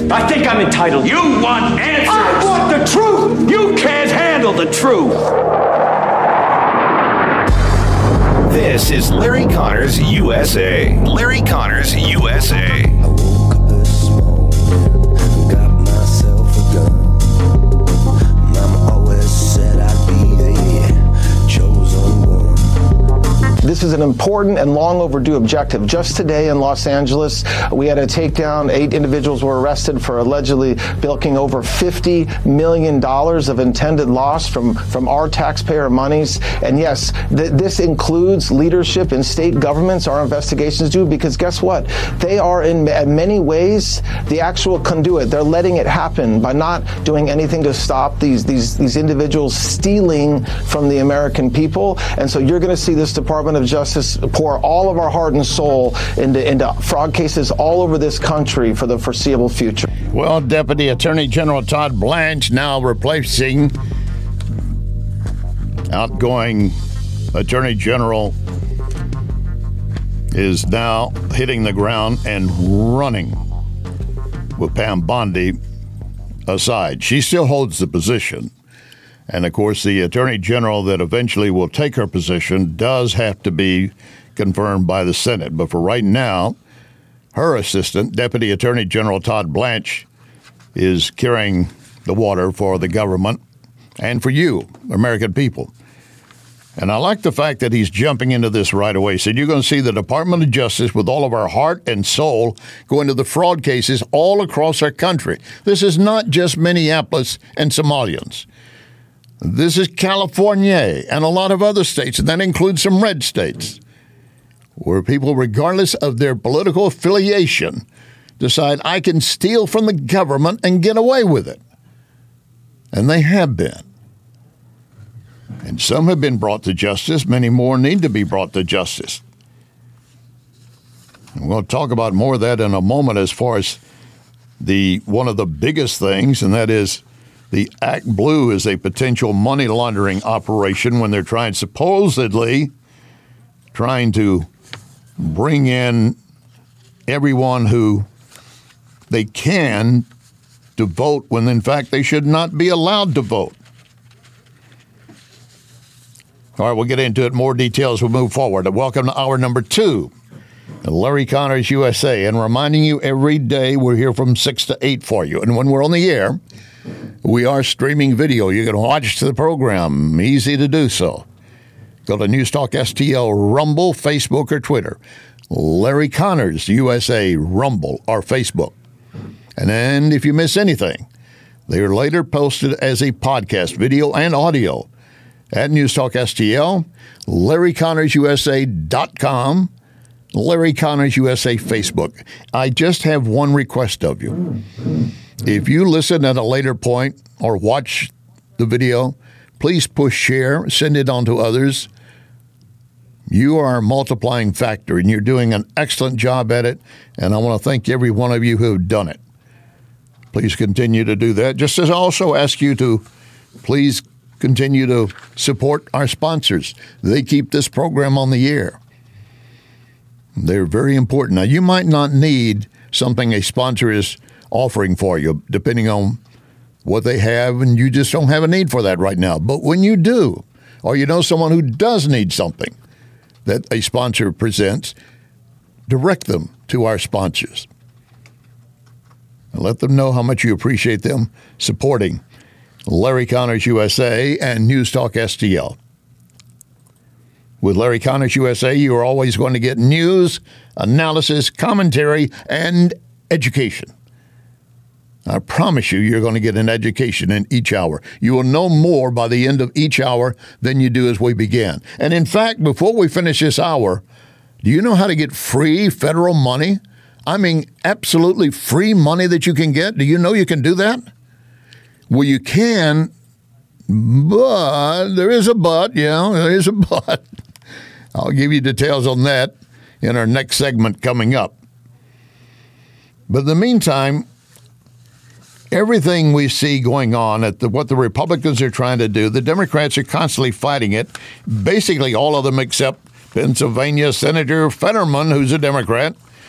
I think I'm entitled. You want answers! I want the truth! You can't handle the truth! This is Larry Connors USA. Larry Connors USA. I woke up this morning, got myself a gun. Mama always said I'd be the chosen one. This is an important and long overdue objective. Just today in Los Angeles, we had a takedown. 8 individuals were arrested for allegedly bilking over $50 million of intended loss from our taxpayer monies. And yes, this includes leadership in state governments, our investigations do, because guess what? They are in many ways the actual conduit. They're letting it happen by not doing anything to stop these individuals stealing from the American people. And so you're going to see this Department of Justice pour all of our heart and soul into fraud cases all over this country for the foreseeable future. Well, Deputy Attorney General Todd Blanche, now replacing outgoing Attorney General, is now hitting the ground and running with Pam Bondi aside. She still holds the position. And, of course, the Attorney General that eventually will take her position does have to be confirmed by the Senate. But for right now, her assistant, Deputy Attorney General Todd Blanche, is carrying the water for the government and for you, American people. And I like the fact that he's jumping into this right away. He said, you're going to see the Department of Justice with all of our heart and soul go into the fraud cases all across our country. This is not just Minneapolis and Somalians. This is California and a lot of other states, and that includes some red states, where people, regardless of their political affiliation, decide I can steal from the government and get away with it. And they have been. And some have been brought to justice. Many more need to be brought to justice. And we'll talk about more of that in a moment as far as one of the biggest things, and that is the Act Blue is a potential money laundering operation when they're supposedly trying to bring in everyone who they can to vote when, in fact, they should not be allowed to vote. All right, we'll get into it more details as we move forward. Welcome to hour number 2. Larry Connors USA, and reminding you every day we're here from 6 to 8 for you. And when we're on the air, we are streaming video. You can watch the program. Easy to do so. Go to Newstalk STL, Rumble, Facebook, or Twitter. Larry Connors USA, Rumble, or Facebook. And then if you miss anything, they are later posted as a podcast, video and audio, at Newstalk STL, LarryConnorsUSA.com, Larry Connors USA Facebook. I just have one request of you. If you listen at a later point or watch the video, please push share, send it on to others. You are a multiplying factor, and you're doing an excellent job at it, and I want to thank every one of you who have done it. Please continue to do that. Just as I also ask you to please continue to support our sponsors. They keep this program on the air. They're very important. Now, you might not need something a sponsor is offering for you, depending on what they have, and you just don't have a need for that right now. But when you do, or you know someone who does need something that a sponsor presents, direct them to our sponsors. And let them know how much you appreciate them supporting Larry Connors USA and Newstalk STL. With Larry Connors USA, you are always going to get news, analysis, commentary, and education. I promise you, you're going to get an education in each hour. You will know more by the end of each hour than you do as we begin. And in fact, before we finish this hour, do you know how to get free federal money? I mean, absolutely free money that you can get. Do you know you can do that? Well, you can, but there is a but. Yeah, there is a but. I'll give you details on that in our next segment coming up. But in the meantime, everything we see going on at what the Republicans are trying to do, the Democrats are constantly fighting it. Basically, all of them except Pennsylvania Senator Fetterman, who's a Democrat,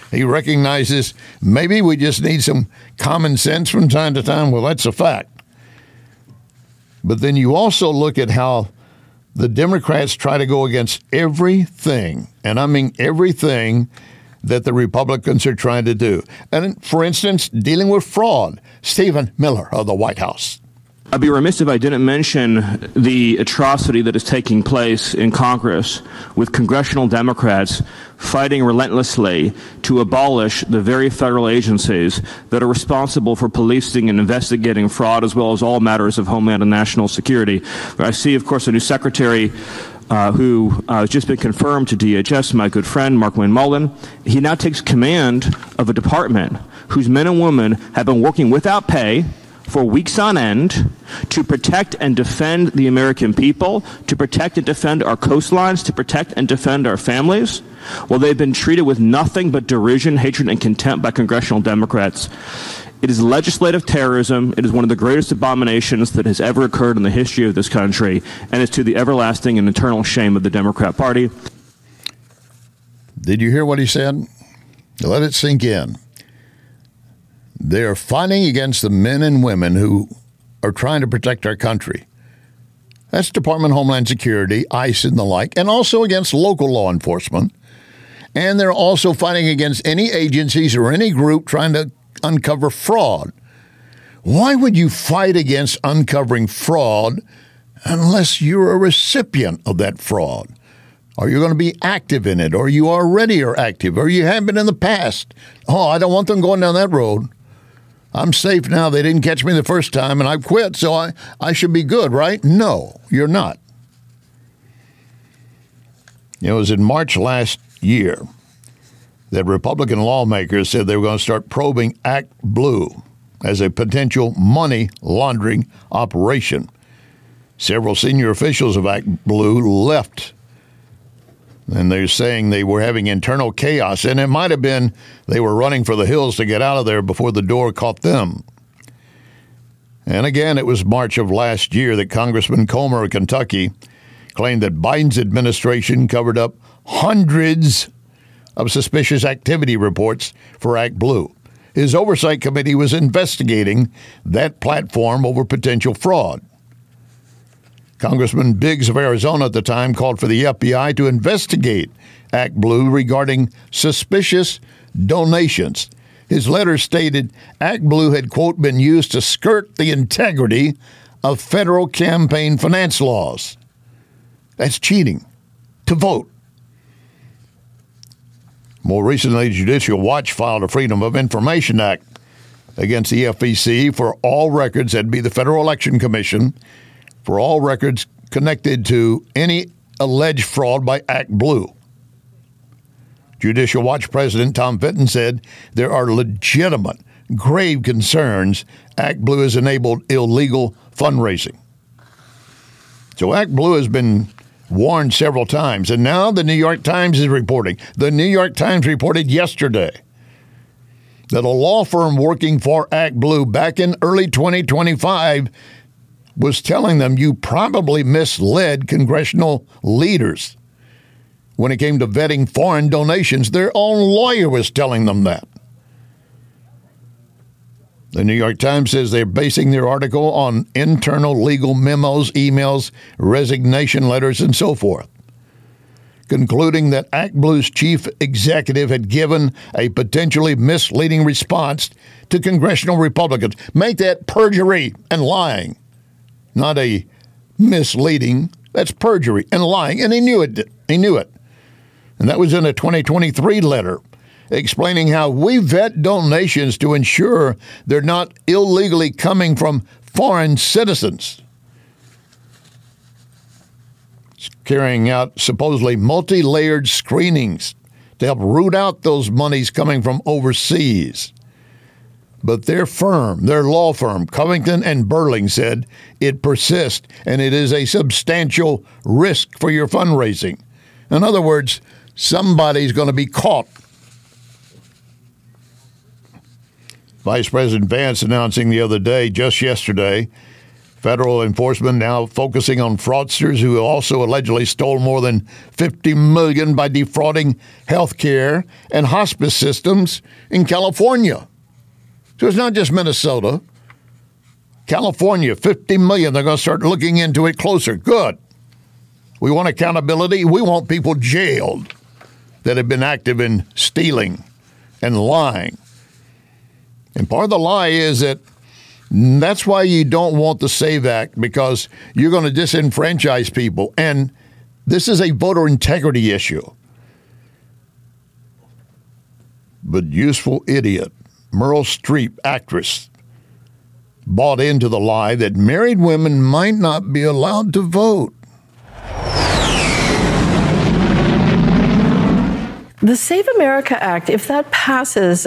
He recognizes maybe we just need some common sense from time to time. Well, that's a fact. But then you also look at how the Democrats try to go against everything, and I mean everything, that the Republicans are trying to do. And for instance, dealing with fraud. Stephen Miller of the White House. I'd be remiss if I didn't mention the atrocity that is taking place in Congress with congressional Democrats fighting relentlessly to abolish the very federal agencies that are responsible for policing and investigating fraud, as well as all matters of homeland and national security. I see, of course, a new secretary who has just been confirmed to DHS, my good friend, Mark Wayne Mullen. He now takes command of a department whose men and women have been working without pay for weeks on end to protect and defend the American people, to protect and defend our coastlines, to protect and defend our families. Well, they've been treated with nothing but derision, hatred, and contempt by congressional Democrats. It is legislative terrorism. It is one of the greatest abominations that has ever occurred in the history of this country, and it's to the everlasting and eternal shame of the Democrat Party. Did you hear what he said? Let it sink in. They're fighting against the men and women who are trying to protect our country. That's Department of Homeland Security, ICE, and the like, and also against local law enforcement. And they're also fighting against any agencies or any group trying to uncover fraud. Why would you fight against uncovering fraud unless you're a recipient of that fraud? Are you going to be active in it? Or you already are active? Or you have been in the past? Oh, I don't want them going down that road. I'm safe now. They didn't catch me the first time, and I quit, so I should be good, right? No, you're not. It was in March last year that Republican lawmakers said they were going to start probing ActBlue as a potential money laundering operation. Several senior officials of ActBlue left, and they're saying they were having internal chaos, and it might have been they were running for the hills to get out of there before the door caught them. And again, it was March of last year that Congressman Comer of Kentucky claimed that Biden's administration covered up hundreds of suspicious activity reports for ActBlue. His oversight committee was investigating that platform over potential fraud. Congressman Biggs of Arizona at the time called for the FBI to investigate ActBlue regarding suspicious donations. His letter stated ActBlue had, quote, been used to skirt the integrity of federal campaign finance laws. That's cheating to vote. More recently, Judicial Watch filed a Freedom of Information Act against the FEC for all records, that'd be the Federal Election Commission, for all records connected to any alleged fraud by ActBlue. Judicial Watch President Tom Fitton said there are legitimate, grave concerns ActBlue has enabled illegal fundraising. So ActBlue has been warned several times, and now the New York Times is reporting. The New York Times reported yesterday that a law firm working for ActBlue back in early 2025 was telling them you probably misled congressional leaders when it came to vetting foreign donations. Their own lawyer was telling them that. The New York Times says they're basing their article on internal legal memos, emails, resignation letters, and so forth, concluding that ActBlue's chief executive had given a potentially misleading response to congressional Republicans. Make that perjury and lying. Not a misleading, that's perjury and lying, and he knew it. And that was in a 2023 letter explaining how we vet donations to ensure they're not illegally coming from foreign citizens. It's carrying out supposedly multi-layered screenings to help root out those monies coming from overseas. But their firm, their law firm, Covington and Burling, said it persists and it is a substantial risk for your fundraising. In other words, somebody's going to be caught. Vice President Vance announcing the other day, just yesterday, Federal enforcement now focusing on fraudsters who also allegedly stole more than $50 million by defrauding health care and hospice systems in California. So it's not just Minnesota. California, $50 million. They're going to start looking into it closer. Good. We want accountability. We want people jailed that have been active in stealing and lying. And part of the lie is that that's why you don't want the SAVE Act, because you're going to disenfranchise people. And this is a voter integrity issue. But useful idiot, Meryl Streep, actress, bought into the lie that married women might not be allowed to vote. The Save America Act, if that passes,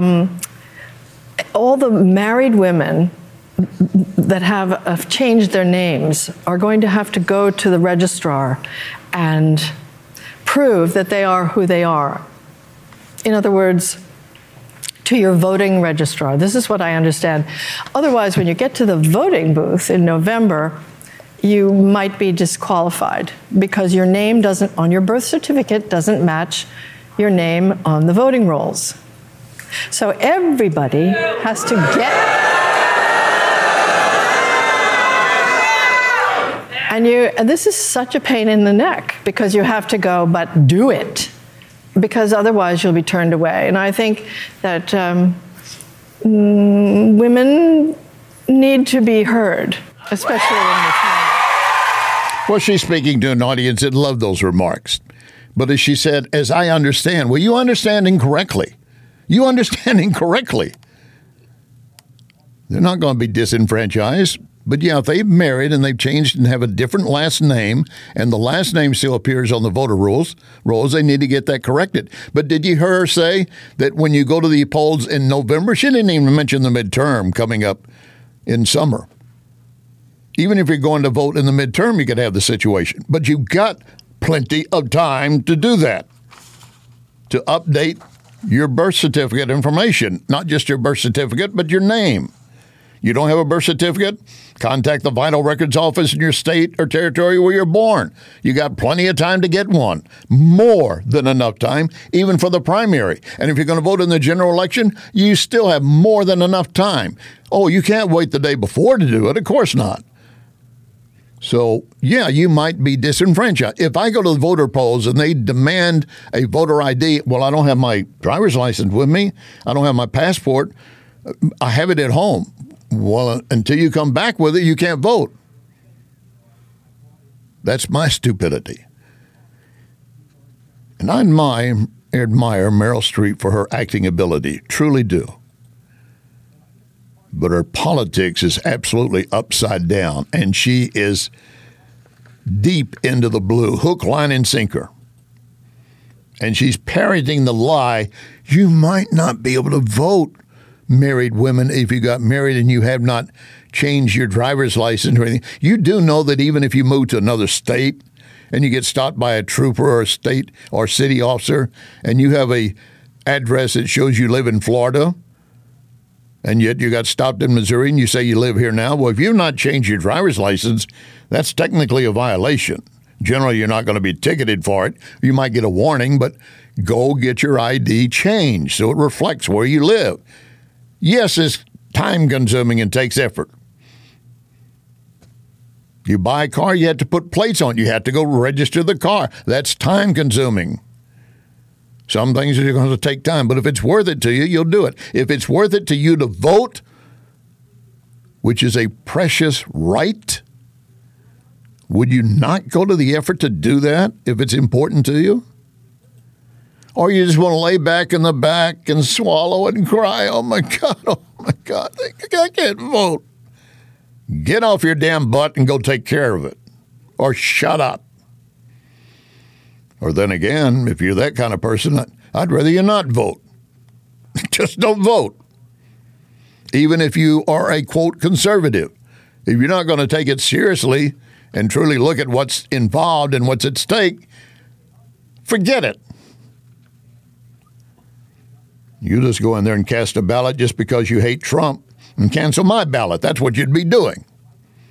all the married women that have changed their names are going to have to go to the registrar and prove that they are who they are. In other words, to your voting registrar. This is what I understand. Otherwise, when you get to the voting booth in November, you might be disqualified because your name doesn't, on your birth certificate, doesn't match your name on the voting rolls. So everybody has to and this is such a pain in the neck because you have to go, but do it, because otherwise you'll be turned away. And I think that women need to be heard, especially in the time. Well, she's speaking to an audience that loved those remarks. But as she said, as I understand, well, you understand incorrectly. You understand incorrectly. They're not going to be disenfranchised. But yeah, if they've married and they've changed and have a different last name, and the last name still appears on the voter rolls, they need to get that corrected. But did you hear her say that when you go to the polls in November, she didn't even mention the midterm coming up in summer. Even if you're going to vote in the midterm, you could have the situation. But you've got plenty of time to do that, to update your birth certificate information, not just your birth certificate, but your name. You don't have a birth certificate? Contact the Vital Records Office in your state or territory where you're born. You got plenty of time to get one. More than enough time, even for the primary. And if you're going to vote in the general election, you still have more than enough time. Oh, you can't wait the day before to do it. Of course not. So, yeah, you might be disenfranchised. If I go to the voter polls and they demand a voter ID, well, I don't have my driver's license with me. I don't have my passport. I have it at home. Well, until you come back with it, you can't vote. That's my stupidity. And I admire Meryl Streep for her acting ability, truly do. But her politics is absolutely upside down, and she is deep into the blue, hook, line, and sinker. And she's parroting the lie, you might not be able to vote, married women, if you got married and you have not changed your driver's license or anything. You do know that even if you move to another state and you get stopped by a trooper or a state or city officer and you have a address that shows you live in Florida, and yet you got stopped in Missouri and you say you live here now, well, if you've not changed your driver's license, that's technically a violation. Generally, you're not going to be ticketed for it. You might get a warning, but go get your ID changed so it reflects where you live. Yes, it's time-consuming and takes effort. You buy a car, you have to put plates on it. You have to go register the car. That's time-consuming. Some things are going to take time, but if it's worth it to you, you'll do it. If it's worth it to you to vote, which is a precious right, would you not go to the effort to do that if it's important to you? Or you just want to lay back in the back and swallow it and cry, oh my God, I can't vote. Get off your damn butt and go take care of it. Or shut up. Or then again, if you're that kind of person, I'd rather you not vote. Just don't vote. Even if you are a, quote, conservative. If you're not going to take it seriously and truly look at what's involved and what's at stake, forget it. You just go in there and cast a ballot just because you hate Trump and cancel my ballot. That's what you'd be doing.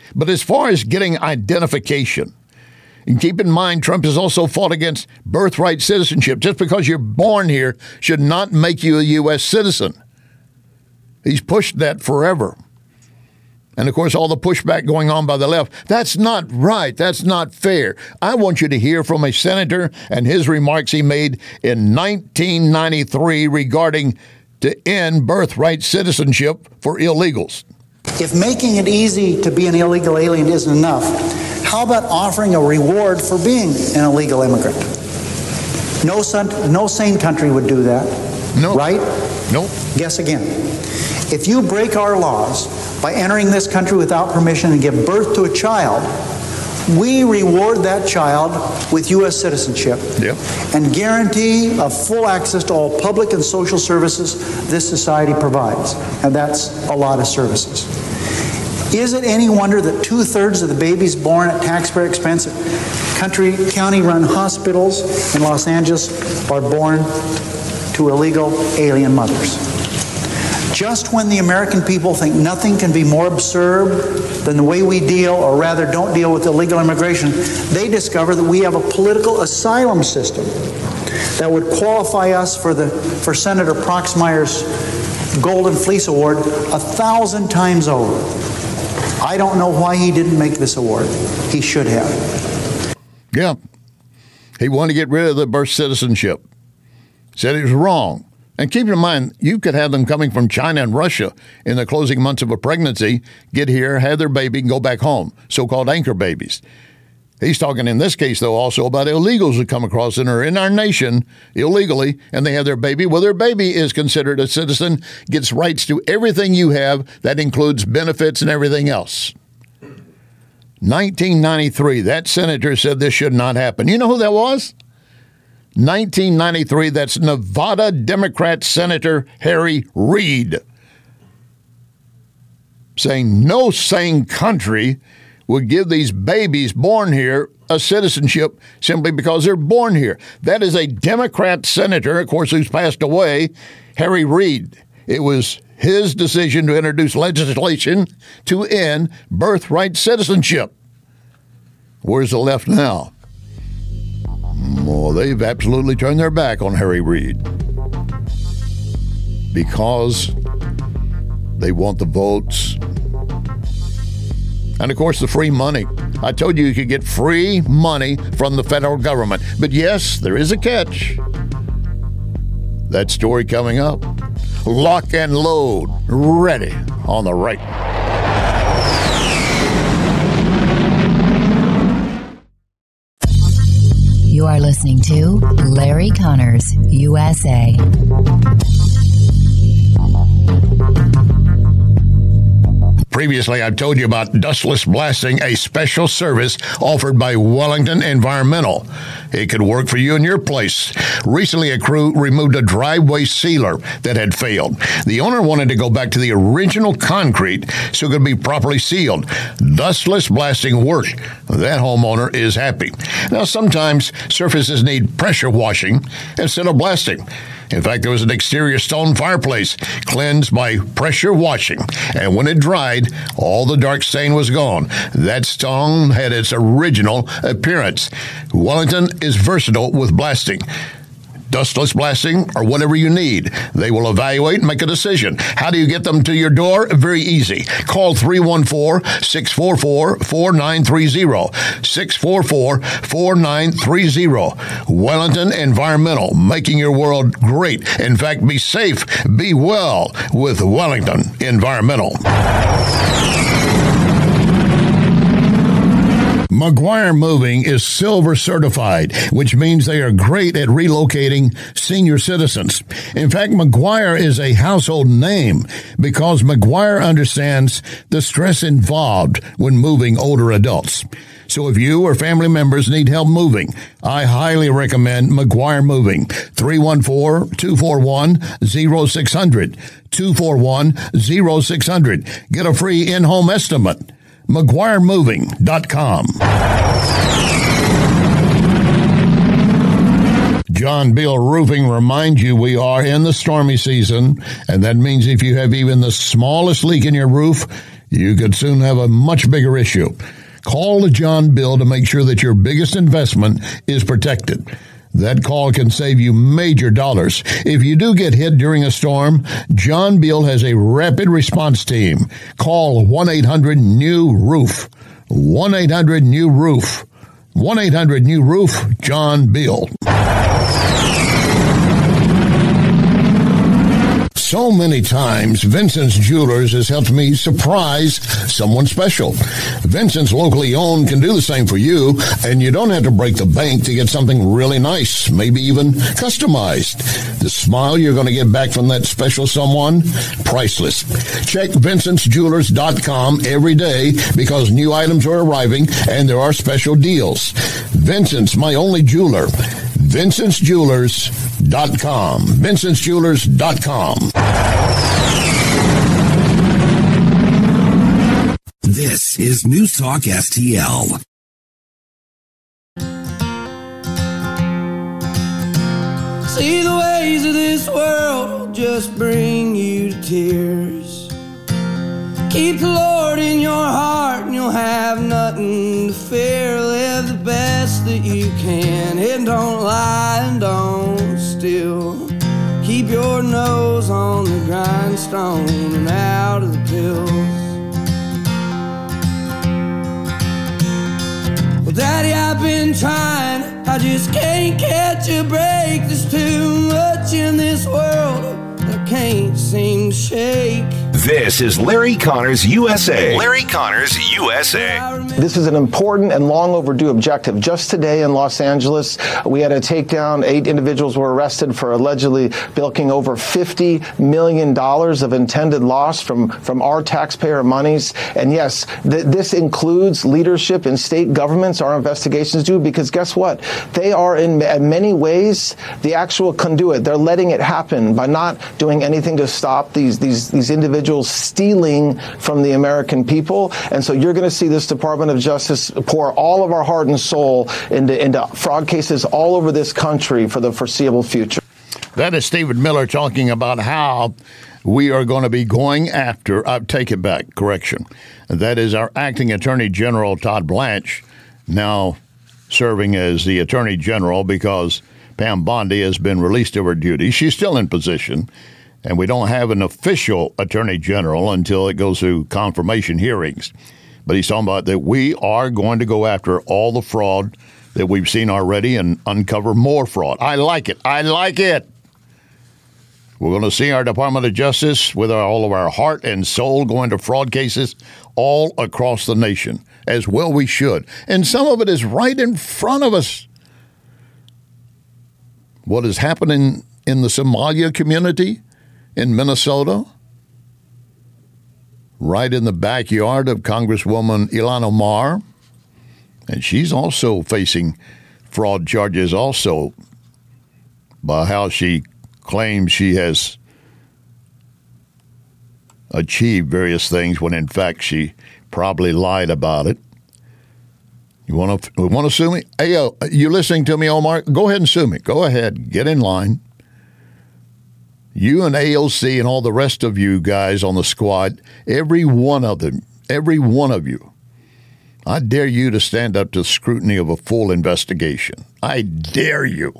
But as far as getting identification, and keep in mind, Trump has also fought against birthright citizenship. Just because you're born here should not make you a U.S. citizen. He's pushed that forever. And, of course, all the pushback going on by the left, that's not right. That's not fair. I want you to hear from a senator and his remarks he made in 1993 regarding to end birthright citizenship for illegals. If making it easy to be an illegal alien isn't enough, how about offering a reward for being an illegal immigrant? No sane country would do that. No. Right? No. Guess again. If you break our laws by entering this country without permission and give birth to a child, we reward that child with U.S. citizenship and guarantee of full access to all public and social services this society provides. And that's a lot of services. Is it any wonder that 2/3 of the babies born at taxpayer expense at county-run hospitals in Los Angeles are born to illegal alien mothers? Just when the American people think nothing can be more absurd than the way we deal, or rather don't deal, with illegal immigration, they discover that we have a political asylum system that would qualify us for Senator Proxmire's Golden Fleece Award 1,000 times over. I don't know why he didn't make this award. He should have. Yeah. He wanted to get rid of the birth citizenship. Said it was wrong. And keep in mind, you could have them coming from China and Russia in the closing months of a pregnancy, get here, have their baby, and go back home, so-called anchor babies. He's talking in this case, though, also about illegals who come across and are in our nation illegally, and they have their baby. Well, their baby is considered a citizen, gets rights to everything you have. That includes benefits and everything else. 1993, that senator said this should not happen. You know who that was? 1993, that's Nevada Democrat Senator Harry Reid, saying no sane country would give these babies born here a citizenship simply because they're born here. That is a Democrat senator, of course, who's passed away, Harry Reid. It was his decision to introduce legislation to end birthright citizenship. Where's the left now? Well, they've absolutely turned their back on Harry Reid because they want the votes. And, of course, the free money. I told you could get free money from the federal government. But, yes, there is a catch. That story coming up. Lock and load. Ready on the right. You are listening to Larry Connors, USA. Previously, I've told you about dustless blasting, a special service offered by Wellington Environmental. It could work for you in your place. Recently, a crew removed a driveway sealer that had failed. The owner wanted to go back to the original concrete so it could be properly sealed. Dustless blasting worked. That homeowner is happy. Now, sometimes surfaces need pressure washing instead of blasting. In fact, there was an exterior stone fireplace cleansed by pressure washing, and when it dried, all the dark stain was gone. That stone had its original appearance. Wellington is versatile with blasting. Dustless blasting, or whatever you need. They will evaluate and make a decision. How do you get them to your door? Very easy. Call 314-644-4930. 644-4930. Wellington Environmental, making your world great. In fact, be safe, be well with Wellington Environmental. McGuire Moving is Silver certified, which means they are great at relocating senior citizens. In fact, McGuire is a household name because McGuire understands the stress involved when moving older adults. So if you or family members need help moving, I highly recommend McGuire Moving. 314-241-0600. 241-0600. Get a free in-home estimate. McGuireMoving.com. John Beal Roofing reminds you we are in the stormy season, and that means if you have even the smallest leak in your roof, you could soon have a much bigger issue. Call the John Bill to make sure that your biggest investment is protected. That call can save you major dollars. If you do get hit during a storm, John Bill has a rapid response team. Call 1-800-NEW-ROOF. 1-800-NEW-ROOF. 1-800-NEW-ROOF, John Bill. So many times, Vincent's Jewelers has helped me surprise someone special. Vincent's locally owned can do the same for you, and you don't have to break the bank to get something really nice, maybe even customized. The smile you're going to get back from that special someone, priceless. Check VincentsJewelers.com every day because new items are arriving and there are special deals. Vincent's, my only jeweler. VincentsJewelers.com. VincentsJewelers.com. This is News Talk STL. See, the ways of this world just bring you to tears. Keep the Lord in your heart and you'll have nothing to fear. Live the best that you can and don't lie and don't steal. Keep your nose on the grindstone and out of the pills. Well, Daddy, I've been trying, I just can't catch a break. There's too much in this world I can't seem to shake. This is Larry Connors USA. Larry Connors USA. This is an important and long overdue objective. Just today in Los Angeles, we had a takedown. 8 individuals were arrested for allegedly bilking over $50 million of intended loss from our taxpayer monies. And yes, this includes leadership in state governments, our investigations do, because guess what? They are in many ways the actual conduit. They're letting it happen by not doing anything to stop these individuals stealing from the American people. And so you're going to see this Department of Justice pour all of our heart and soul into fraud cases all over this country for the foreseeable future. That is Stephen Miller talking about how we are going to be going after, take it back, correction. That is our acting Attorney General, Todd Blanche, now serving as the Attorney General because Pam Bondi has been released of her duties. She's still in position. And we don't have an official attorney general until it goes through confirmation hearings. But he's talking about that we are going to go after all the fraud that we've seen already and uncover more fraud. I like it. I like it. We're going to see our Department of Justice with all of our heart and soul going to fraud cases all across the nation, as well we should. And some of it is right in front of us. What is happening in the Somalia community in Minnesota, right in the backyard of Congresswoman Ilhan Omar, and she's also facing fraud charges also by how she claims she has achieved various things when in fact she probably lied about it. You want to sue me? Hey, you listening to me, Omar? Go ahead and sue me. Go ahead. Get in line. You and AOC and all the rest of you guys on the squad, every one of you, I dare you to stand up to the scrutiny of a full investigation. I dare you.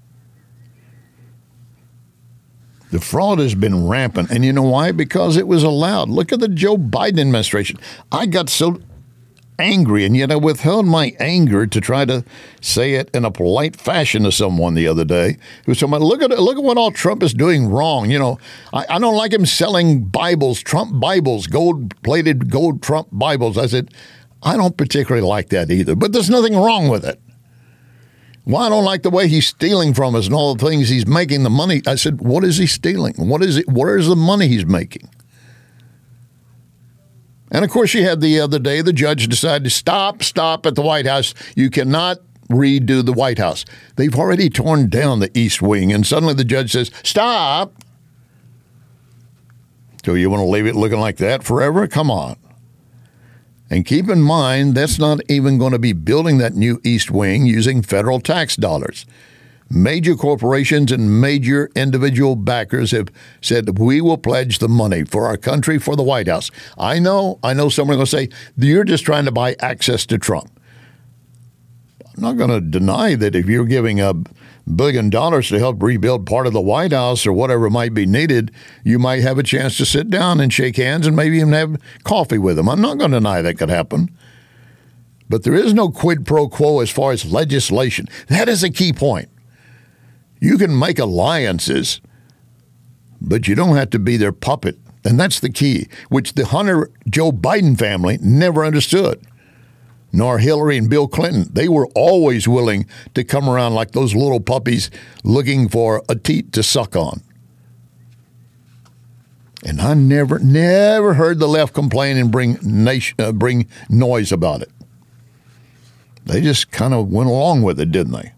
The fraud has been rampant. And you know why? Because it was allowed. Look at the Joe Biden administration. I got so angry, and yet I withheld my anger to try to say it in a polite fashion to someone the other day who was talking about, look at what all Trump is doing wrong. You know, I don't like him selling Bibles, Trump Bibles, gold-plated gold Trump Bibles. I said, I don't particularly like that either, but there's nothing wrong with it. Well, I don't like the way he's stealing from us and all the things he's making the money. I said, what is he stealing? What is it? Where is the money he's making? And, of course, you had the other day, the judge decided to stop at the White House. You cannot redo the White House. They've already torn down the East Wing, and suddenly the judge says, stop. So you want to leave it looking like that forever? Come on. And keep in mind, that's not even going to be building that new East Wing using federal tax dollars. Major corporations and major individual backers have said, we will pledge the money for our country, for the White House. I know someone will say, you're just trying to buy access to Trump. I'm not going to deny that if you're giving $1 billion to help rebuild part of the White House or whatever might be needed, you might have a chance to sit down and shake hands and maybe even have coffee with them. I'm not going to deny that could happen. But there is no quid pro quo as far as legislation. That is a key point. You can make alliances, but you don't have to be their puppet. And that's the key, which the Hunter Joe Biden family never understood, nor Hillary and Bill Clinton. They were always willing to come around like those little puppies looking for a teat to suck on. And I never heard the left complain and bring noise about it. They just kind of went along with it, didn't they?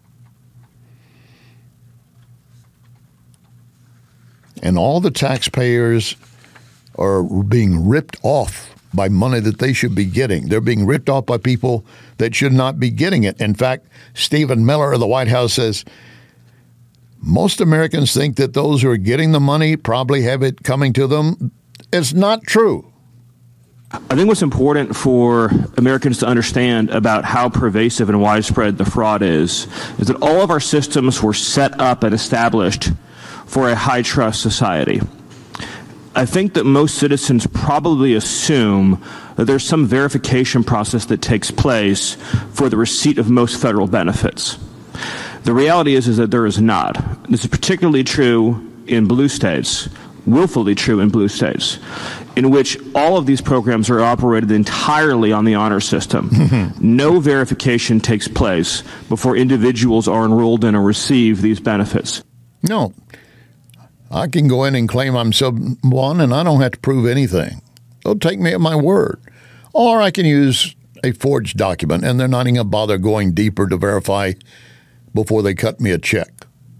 And all the taxpayers are being ripped off by money that they should be getting. They're being ripped off by people that should not be getting it. In fact, Stephen Miller of the White House says, most Americans think that those who are getting the money probably have it coming to them. It's not true. I think what's important for Americans to understand about how pervasive and widespread the fraud is that all of our systems were set up and established for a high-trust society. I think that most citizens probably assume that there's some verification process that takes place for the receipt of most federal benefits. The reality is that there is not. This is particularly true in blue states, willfully true in blue states, in which all of these programs are operated entirely on the honor system. No verification takes place before individuals are enrolled in or receive these benefits. No. I can go in and claim I'm someone and I don't have to prove anything. They'll take me at my word. Or I can use a forged document and they're not even going to bother going deeper to verify before they cut me a check.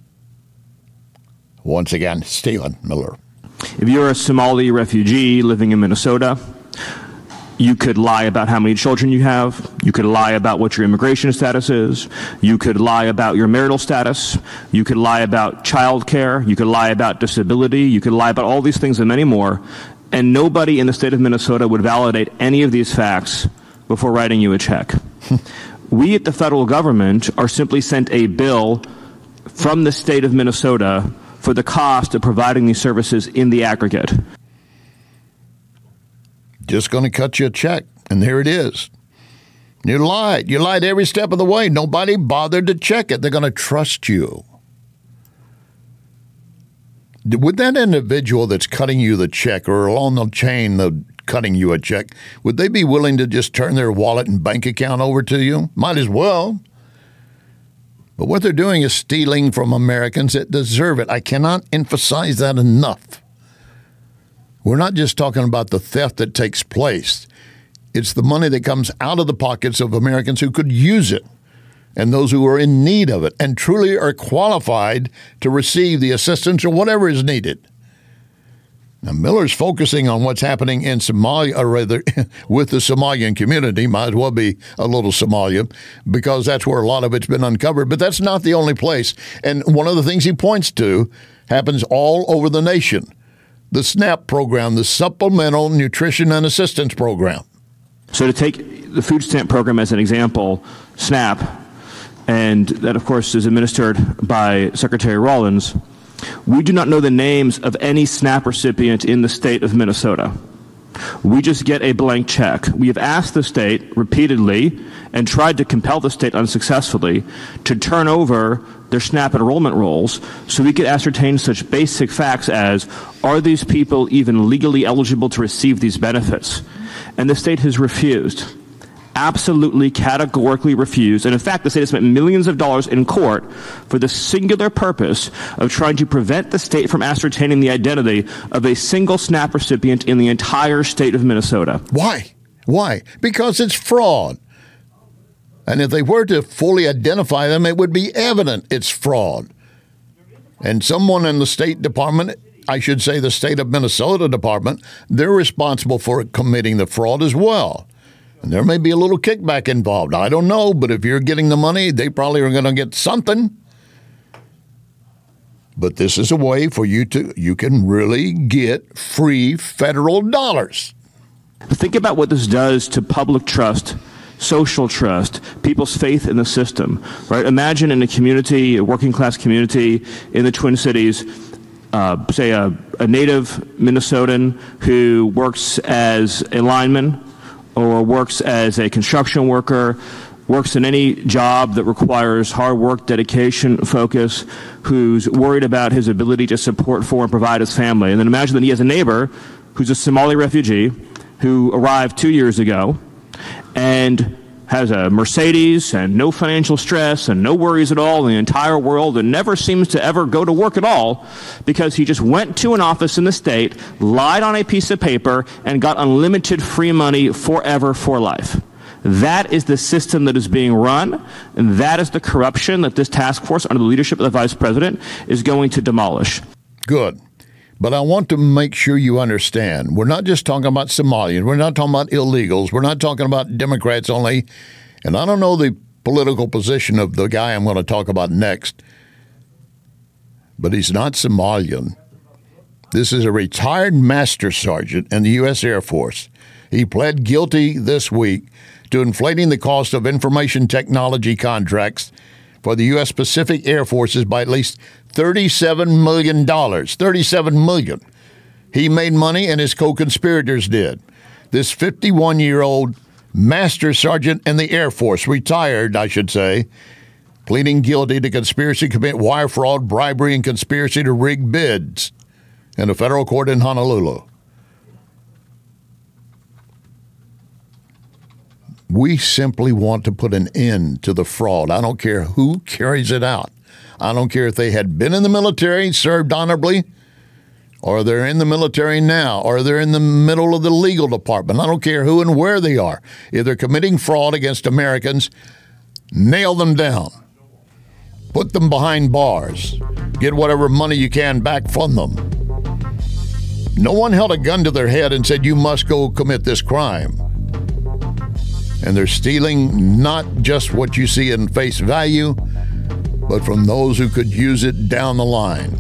Once again, Stephen Miller. If you're a Somali refugee living in Minnesota, you could lie about how many children you have. You could lie about what your immigration status is. You could lie about your marital status. You could lie about child care. You could lie about disability. You could lie about all these things and many more. And nobody in the state of Minnesota would validate any of these facts before writing you a check. We at the federal government are simply sent a bill from the state of Minnesota for the cost of providing these services in the aggregate. Just going to cut you a check, and there it is. You lied. You lied every step of the way. Nobody bothered to check it. They're going to trust you. Would that individual that's cutting you the check or along the chain of cutting you a check, would they be willing to just turn their wallet and bank account over to you? Might as well. But what they're doing is stealing from Americans that deserve it. I cannot emphasize that enough. We're not just talking about the theft that takes place. It's the money that comes out of the pockets of Americans who could use it and those who are in need of it and truly are qualified to receive the assistance or whatever is needed. Now, Miller's focusing on what's happening in Somalia, or rather with the Somalian community. Might as well be a little Somalia because that's where a lot of it's been uncovered. But that's not the only place. And one of the things he points to happens all over the nation. The SNAP program, the Supplemental Nutrition and Assistance Program. So to take the food stamp program as an example, SNAP, and that, of course, is administered by Secretary Rollins, we do not know the names of any SNAP recipient in the state of Minnesota. We just get a blank check. We have asked the state repeatedly and tried to compel the state unsuccessfully to turn over their SNAP enrollment rolls so we could ascertain such basic facts as, are these people even legally eligible to receive these benefits? And the state has refused. Absolutely, categorically refused. And in fact, the state has spent millions of dollars in court for the singular purpose of trying to prevent the state from ascertaining the identity of a single SNAP recipient in the entire state of Minnesota. Why? Why? Because it's fraud. And if they were to fully identify them, it would be evident it's fraud. And someone in the State Department, I should say the State of Minnesota Department, they're responsible for committing the fraud as well. And there may be a little kickback involved. I don't know, but if you're getting the money, they probably are going to get something. But this is a way for you can really get free federal dollars. Think about what this does to public trust, social trust, people's faith in the system, right? Imagine in a community, a working class community in the Twin Cities, say a native Minnesotan who works as a lineman or works as a construction worker, works in any job that requires hard work, dedication, focus, who's worried about his ability to support for and provide his family. And then imagine that he has a neighbor who's a Somali refugee who arrived 2 years ago and has a Mercedes and no financial stress and no worries at all in the entire world and never seems to ever go to work at all because he just went to an office in the state, lied on a piece of paper, and got unlimited free money forever for life. That is the system that is being run, and that is the corruption that this task force under the leadership of the vice president is going to demolish. Good. But I want to make sure you understand, we're not just talking about Somalians. We're not talking about illegals. We're not talking about Democrats only. And I don't know the political position of the guy I'm going to talk about next, but he's not Somalian. This is a retired master sergeant in the U.S. Air Force. He pled guilty this week to inflating the cost of information technology contracts for the U.S. Pacific Air Forces by at least $37 million. $37 million. He made money and his co-conspirators did. This 51-year-old master sergeant in the Air Force, retired, I should say, pleading guilty to conspiracy to commit wire fraud, bribery, and conspiracy to rig bids in a federal court in Honolulu. We simply want to put an end to the fraud. I don't care who carries it out. I don't care if they had been in the military, served honorably, or they're in the military now, or they're in the middle of the legal department. I don't care who and where they are. If they're committing fraud against Americans, nail them down. Put them behind bars. Get whatever money you can back from them. No one held a gun to their head and said, you must go commit this crime. And they're stealing not just what you see in face value, but from those who could use it down the line.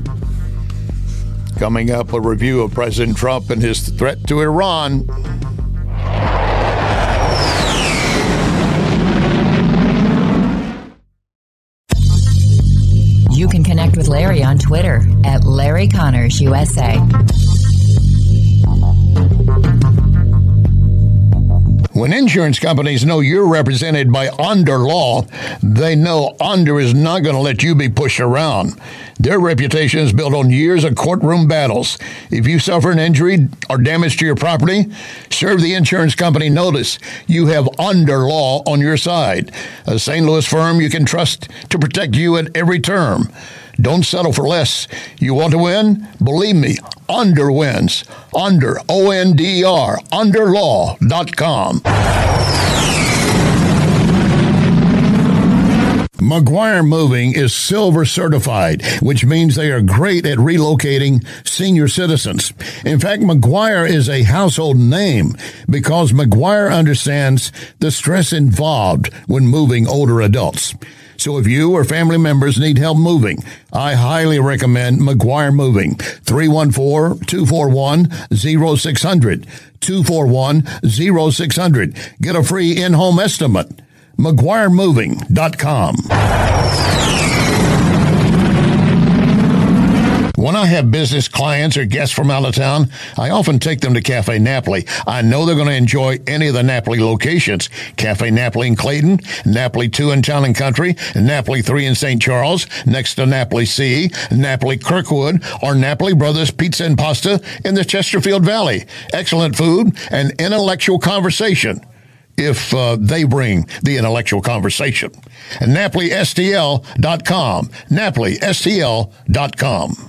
Coming up, a review of President Trump and his threat to Iran. You can connect with Larry on Twitter at Larry Connors USA. When insurance companies know you're represented by Under Law, they know Under is not going to let you be pushed around. Their reputation is built on years of courtroom battles. If you suffer an injury or damage to your property, serve the insurance company notice. You have Under Law on your side, a St. Louis firm you can trust to protect you at every term. Don't settle for less. You want to win? Believe me, Under wins. Under, O-N-D-E-R, underlaw.com. McGuire Moving is Silver certified, which means they are great at relocating senior citizens. In fact, McGuire is a household name because McGuire understands the stress involved when moving older adults. So if you or family members need help moving, I highly recommend McGuire Moving. 314-241-0600. 241-0600. Get a free in-home estimate. McGuireMoving.com. When I have business clients or guests from out of town, I often take them to Cafe Napoli. I know they're going to enjoy any of the Napoli locations. Cafe Napoli in Clayton, Napoli 2 in Town and Country, Napoli 3 in St. Charles, next to Napoli C, Napoli Kirkwood, or Napoli Brothers Pizza and Pasta in the Chesterfield Valley. Excellent food and intellectual conversation, if they bring the intellectual conversation. And NapoliSTL.com. NapoliSTL.com.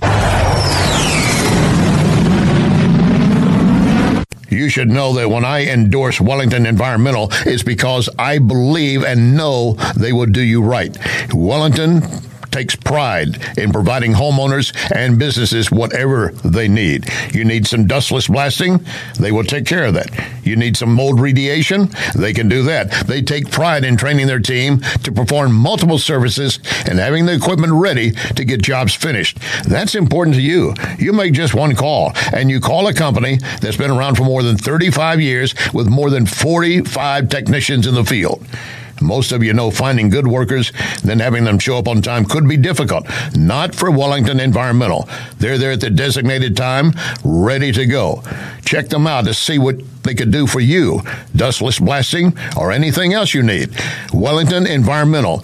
You should know that when I endorse Wellington Environmental, it's because I believe and know they will do you right. Wellington takes pride in providing homeowners and businesses whatever they need. You need some dustless blasting? They will take care of that. You need some mold remediation? They can do that. They take pride in training their team to perform multiple services and having the equipment ready to get jobs finished. That's important to you. You make just one call, and you call a company that's been around for more than 35 years with more than 45 technicians in the field. Most of you know finding good workers, then having them show up on time could be difficult. Not for Wellington Environmental. They're there at the designated time, ready to go. Check them out to see what they could do for you. Dustless blasting or anything else you need. Wellington Environmental,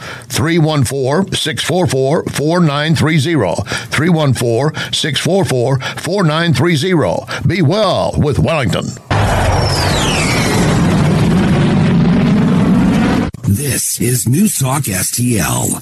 314-644-4930. 314-644-4930. Be well with Wellington. This is News Talk STL.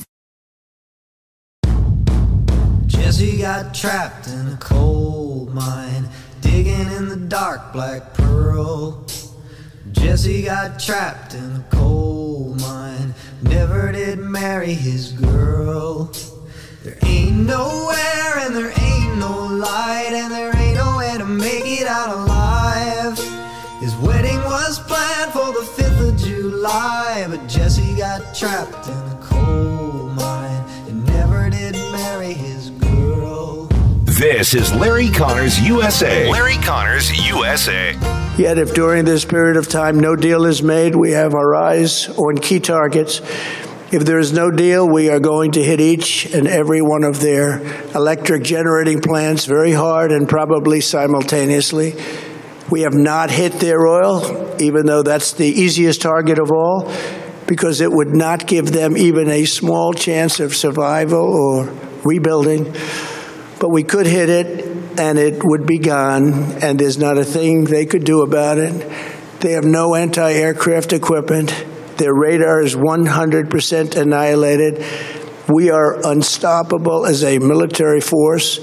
Jesse got trapped in a coal mine, digging in the dark black pearl. Jesse got trapped in a coal mine, never did marry his girl. There ain't nowhere and there ain't no light, and there ain't no way to make it out alive. His wedding was planned for the 5th of July, but Jesse got trapped in a coal mine and never did marry his girl. This is Larry Connors USA. Larry Connors USA. Yet if during this period of time no deal is made, we have our eyes on key targets. If there is no deal, we are going to hit each and every one of their electric generating plants very hard and probably simultaneously. We have not hit their oil, even though that's the easiest target of all, because it would not give them even a small chance of survival or rebuilding. But we could hit it, and it would be gone, and there's not a thing they could do about it. They have no anti-aircraft equipment. Their radar is 100% annihilated. We are unstoppable as a military force.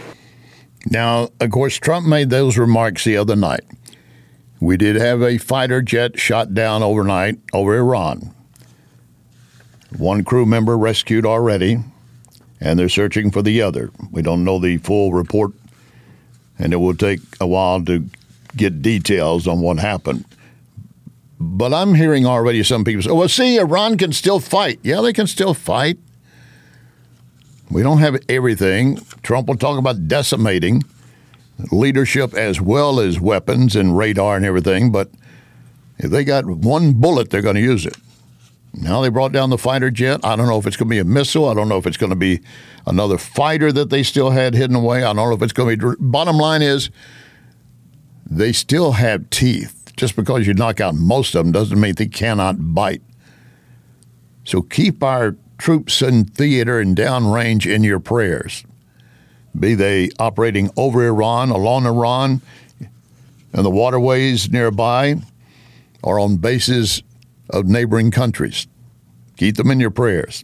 Now, of course, Trump made those remarks the other night. We did have a fighter jet shot down overnight over Iran. One crew member rescued already, and they're searching for the other. We don't know the full report, and it will take a while to get details on what happened. But I'm hearing already some people say, well, see, Iran can still fight. Yeah, they can still fight. We don't have everything. Trump will talk about decimating leadership as well as weapons and radar and everything, but if they got one bullet, they're going to use it. Now they brought down the fighter jet. I don't know if it's going to be a missile. I don't know if it's going to be another fighter that they still had hidden away. I don't know if it's going to be. Bottom line is they still have teeth. Just because you knock out most of them doesn't mean they cannot bite. So keep our troops in theater and downrange in your prayers. Be they operating over Iran, along Iran, and the waterways nearby, or on bases of neighboring countries. Keep them in your prayers.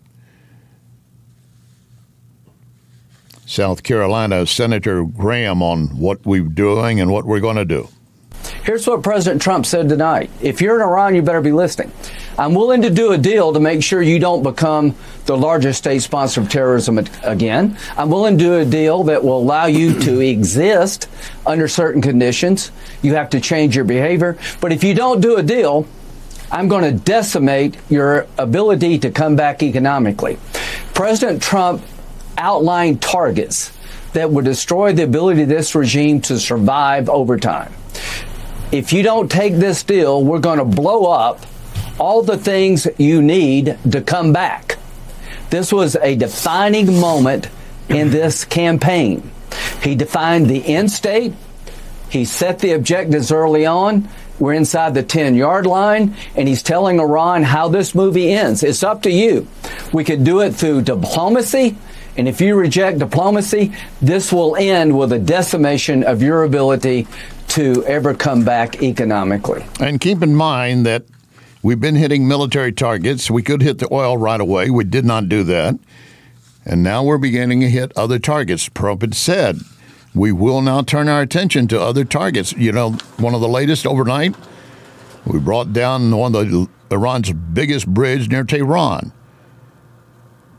South Carolina Senator Graham on what we're doing and what we're going to do. Here's what President Trump said tonight. If you're in Iran, you better be listening. I'm willing to do a deal to make sure you don't become the largest state sponsor of terrorism again. I'm willing to do a deal that will allow you to exist under certain conditions. You have to change your behavior. But if you don't do a deal, I'm going to decimate your ability to come back economically. President Trump outlined targets that would destroy the ability of this regime to survive over time. If you don't take this deal, we're going to blow up all the things you need to come back. This was a defining moment in this campaign. He defined the end state. He set the objectives early on. We're inside the 10-yard line, and he's telling Iran how this movie ends. It's up to you. We could do it through diplomacy, and if you reject diplomacy, this will end with a decimation of your ability to ever come back economically. And keep in mind that we've been hitting military targets. We could hit the oil right away. We did not do that. And now we're beginning to hit other targets. Trump had said we will now turn our attention to other targets. You know, one of the latest overnight, we brought down one of Iran's biggest bridge near Tehran.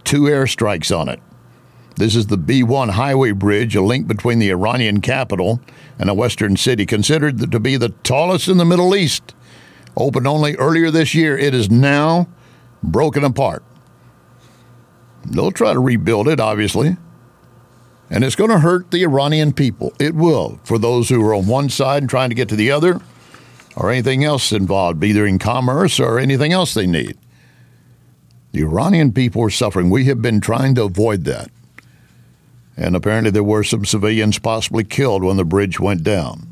2 airstrikes on it. This is the B-1 highway bridge, a link between the Iranian capital and a western city, considered to be the tallest in the Middle East. Opened only earlier this year, it is now broken apart. They'll try to rebuild it, obviously. And it's going to hurt the Iranian people. It will, for those who are on one side and trying to get to the other, or anything else involved, either in commerce or anything else they need. The Iranian people are suffering. We have been trying to avoid that. And apparently there were some civilians possibly killed when the bridge went down.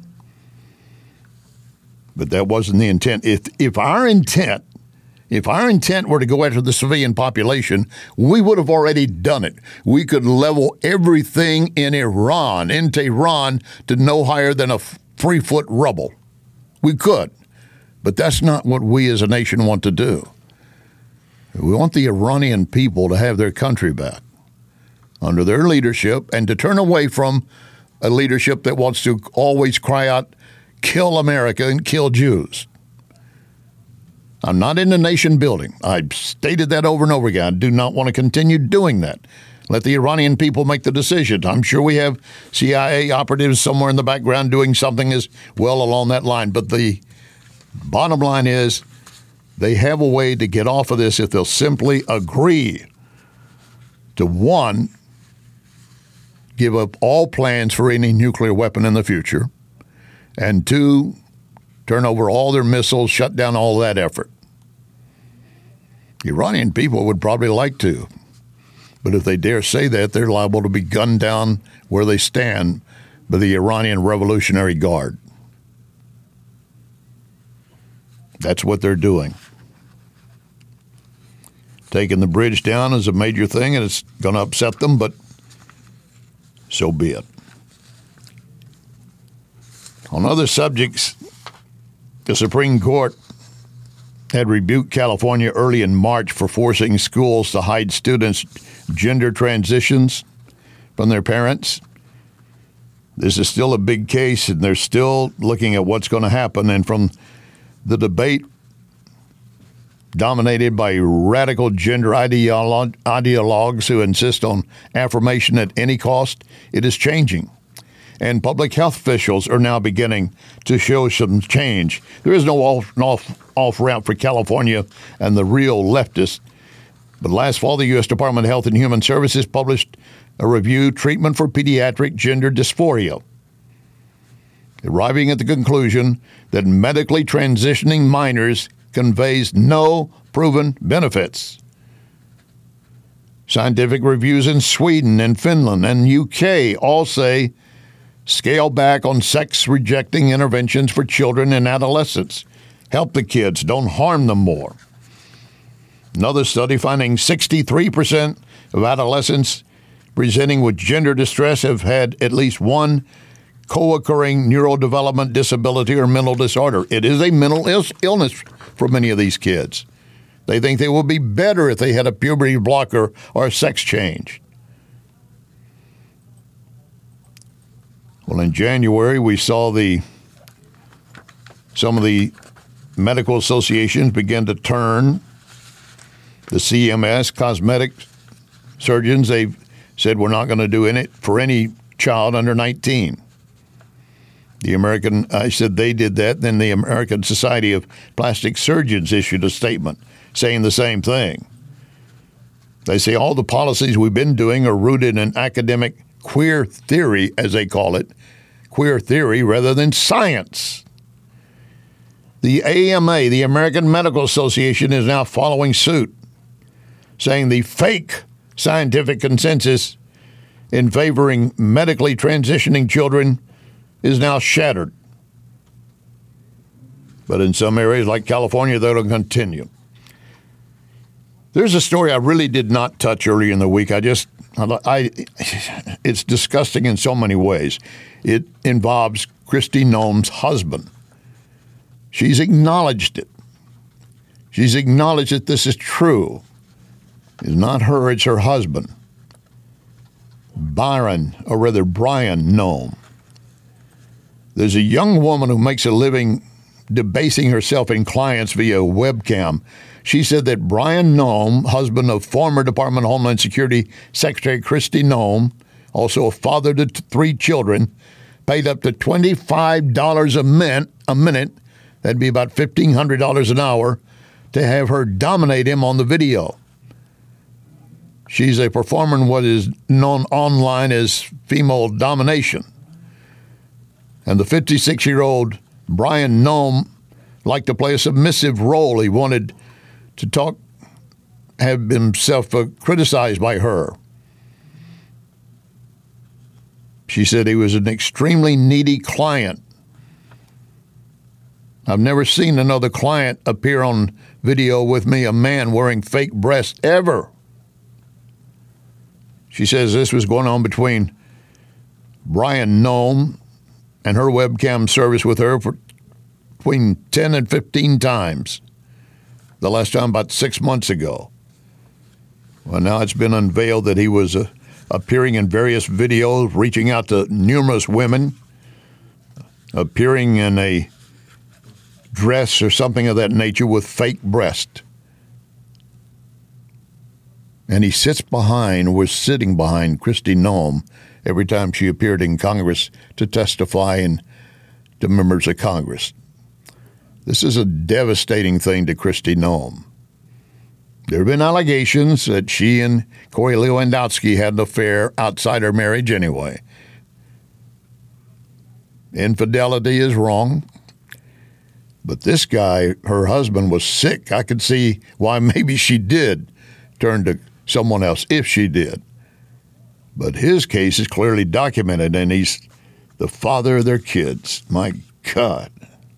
But that wasn't the intent. If our intent were to go after the civilian population, we would have already done it. We could level everything in Iran, in Tehran, to no higher than a 3-foot rubble. We could. But that's not what we as a nation want to do. We want the Iranian people to have their country back under their leadership and to turn away from a leadership that wants to always cry out, kill America and kill Jews. I'm not into nation building. I've stated that over and over again. I do not want to continue doing that. Let the Iranian people make the decision. I'm sure we have CIA operatives somewhere in the background doing something as well along that line. But the bottom line is they have a way to get off of this if they'll simply agree to, 1, give up all plans for any nuclear weapon in the future, and 2, turn over all their missiles, shut down all that effort. The Iranian people would probably like to, but if they dare say that, they're liable to be gunned down where they stand by the Iranian Revolutionary Guard. That's what they're doing. Taking the bridge down is a major thing, and it's going to upset them, but so be it. On other subjects, the Supreme Court had rebuked California early in March for forcing schools to hide students' gender transitions from their parents. This is still a big case, and they're still looking at what's going to happen. And from the debate dominated by radical gender ideologues who insist on affirmation at any cost, it is changing. And public health officials are now beginning to show some change. There is no off ramp for California and the real leftists. But last fall, the U.S. Department of Health and Human Services published a review, Treatment for Pediatric Gender Dysphoria, arriving at the conclusion that medically transitioning minors conveys no proven benefits. Scientific reviews in Sweden and Finland and UK all say scale back on sex-rejecting interventions for children and adolescents. Help the kids, don't harm them more. Another study finding 63% of adolescents presenting with gender distress have had at least one co-occurring neurodevelopment disability or mental disorder. It is a mental illness for many of these kids. They think they would be better if they had a puberty blocker or a sex change. Well, in January, we saw some of the medical associations begin to turn. The CMS, cosmetic surgeons, they've said we're not going to do it for any child under 19. The American, I said they did that. Then the American Society of Plastic Surgeons issued a statement saying the same thing. They say all the policies we've been doing are rooted in academic queer theory, as they call it, queer theory rather than science. The AMA, the American Medical Association, is now following suit, saying the fake scientific consensus in favoring medically transitioning children is now shattered. But in some areas like California, that'll continue. There's a story I really did not touch earlier in the week. It's disgusting in so many ways. It involves Kristi Noem's husband. She's acknowledged it. She's acknowledged that this is true. It's not her, it's her husband, Brian Noem. There's a young woman who makes a living debasing herself and clients via webcam. She said that Brian Noem, husband of former Department of Homeland Security Secretary Kristi Noem, also a father to 3 children, paid up to $25 a minute, that'd be about $1,500 an hour, to have her dominate him on the video. She's a performer in what is known online as female domination. And the 56-year-old Brian Noem liked to play a submissive role. He wanted to have himself criticized by her. She said he was an extremely needy client. I've never seen another client appear on video with me, a man wearing fake breasts, ever. She says this was going on between Brian Noem and her webcam service with her for between 10 and 15 times. The last time about 6 months ago. Well, now it's been unveiled that he was appearing in various videos, reaching out to numerous women, appearing in a dress or something of that nature with fake breast. And he was sitting behind Kristi Noem every time she appeared in Congress to testify and to members of Congress. This is a devastating thing to Kristi Noem. There have been allegations that she and Corey Lewandowski had an affair outside her marriage anyway. Infidelity is wrong. But this guy, her husband, was sick. I could see why maybe she did turn to someone else, if she did. But his case is clearly documented, and he's the father of their kids. My God.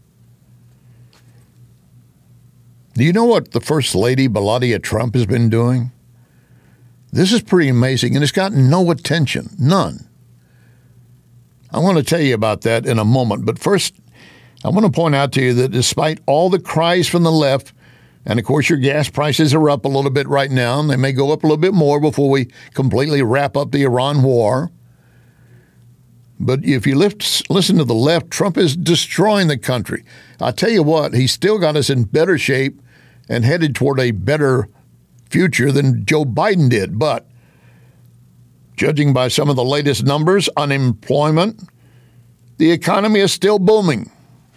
Do you know what the First Lady, Melania Trump, has been doing? This is pretty amazing, and it's gotten no attention, none. I want to tell you about that in a moment, but first, I want to point out to you that despite all the cries from the left, and of course your gas prices are up a little bit right now, and they may go up a little bit more before we completely wrap up the Iran war. But if you listen to the left, Trump is destroying the country. I'll tell you what, he's still got us in better shape and headed toward a better future than Joe Biden did. But judging by some of the latest numbers, unemployment, the economy is still booming.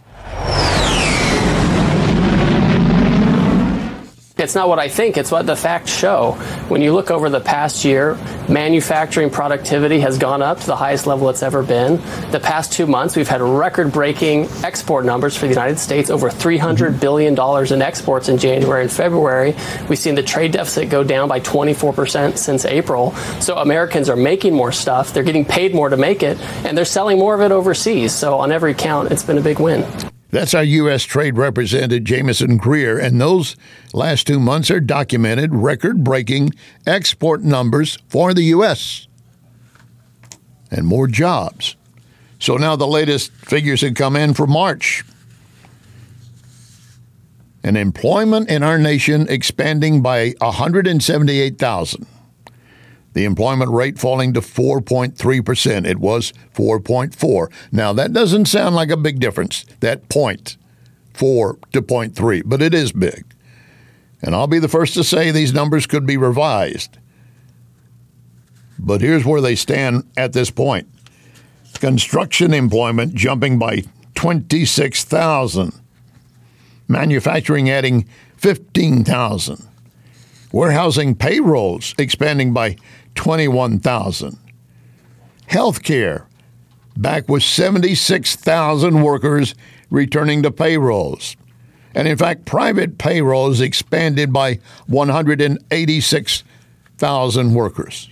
It's not what I think, it's what the facts show. When you look over the past year, manufacturing productivity has gone up to the highest level it's ever been. The past 2 months, we've had record-breaking export numbers for the United States, over $300 billion in exports in January and February. We've seen the trade deficit go down by 24% since April. So Americans are making more stuff, they're getting paid more to make it, and they're selling more of it overseas. So on every count, it's been a big win. That's our U.S. Trade Representative Jamison Greer, and those last 2 months are documented record-breaking export numbers for the U.S. and more jobs. So now the latest figures have come in for March. And employment in our nation expanding by 178,000. The employment rate falling to 4.3%. It was 4.4. Now, that doesn't sound like a big difference, that 0.4 to 0.3, but it is big. And I'll be the first to say these numbers could be revised. But here's where they stand at this point. Construction employment jumping by 26,000. Manufacturing adding 15,000. Warehousing payrolls expanding by 21,000. Healthcare back with 76,000 workers returning to payrolls. And in fact, private payrolls expanded by 186,000 workers.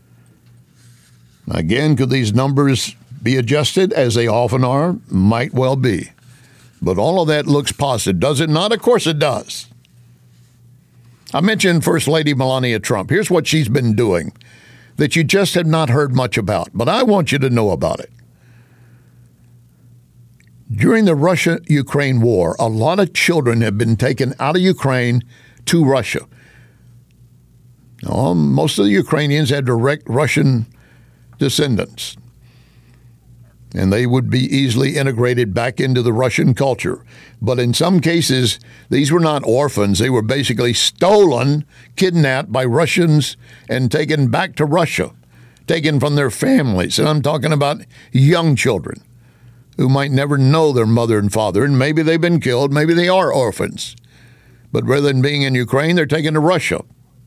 Again, could these numbers be adjusted as they often are? Might well be. But all of that looks positive. Does it not? Of course it does. I mentioned First Lady Melania Trump. Here's what she's been doing that you just have not heard much about, but I want you to know about it. During the Russia-Ukraine war, a lot of children have been taken out of Ukraine to Russia. Now, most of the Ukrainians had direct Russian descendants. and they would be easily integrated back into the Russian culture. But in some cases, these were not orphans. They were basically stolen, kidnapped by Russians and taken back to Russia, taken from their families. And I'm talking about young children who might never know their mother and father, and maybe they've been killed, maybe they are orphans. But rather than being in Ukraine, they're taken to Russia.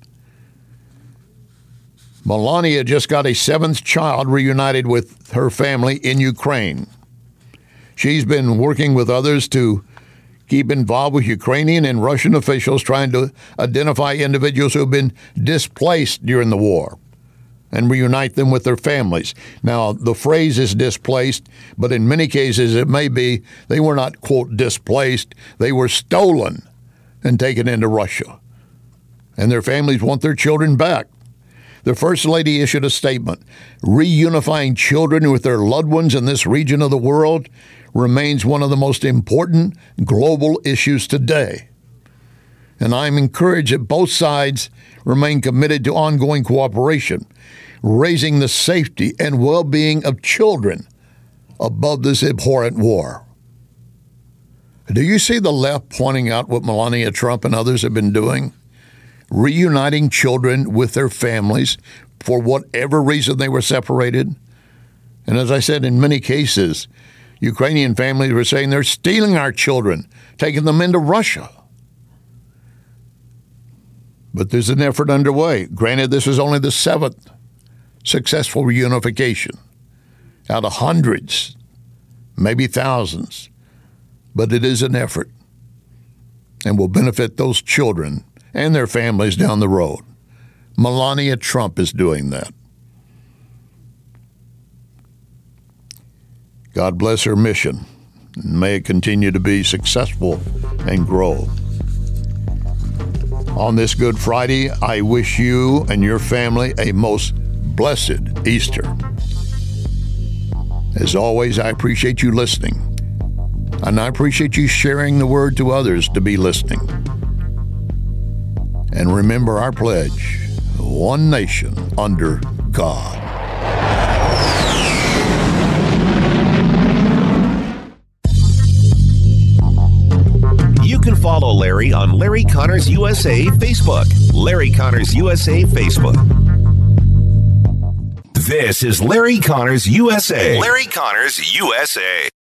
Melania just got a 7th child reunited with her family in Ukraine. She's been working with others to keep involved with Ukrainian and Russian officials trying to identify individuals who have been displaced during the war and reunite them with their families. Now, the phrase is displaced, but in many cases it may be they were not, quote, displaced. They were stolen and taken into Russia. And their families want their children back. The First Lady issued a statement. Reunifying children with their loved ones in this region of the world remains one of the most important global issues today. And I'm encouraged that both sides remain committed to ongoing cooperation, raising the safety and well-being of children above this abhorrent war. Do you see the left pointing out what Melania Trump and others have been doing? Reuniting children with their families for whatever reason they were separated. And as I said, in many cases, Ukrainian families were saying they're stealing our children, taking them into Russia. But there's an effort underway. Granted, this is only the 7th successful reunification out of hundreds, maybe thousands. But it is an effort and will benefit those children and their families down the road. Melania Trump is doing that. God bless her mission, and may it continue to be successful and grow. On this Good Friday, I wish you and your family a most blessed Easter. As always, I appreciate you listening, and I appreciate you sharing the word to others to be listening. And remember our pledge, one nation under God. You can follow Larry on Larry Connors USA Facebook. Larry Connors USA Facebook. This is Larry Connors USA. Larry Connors USA.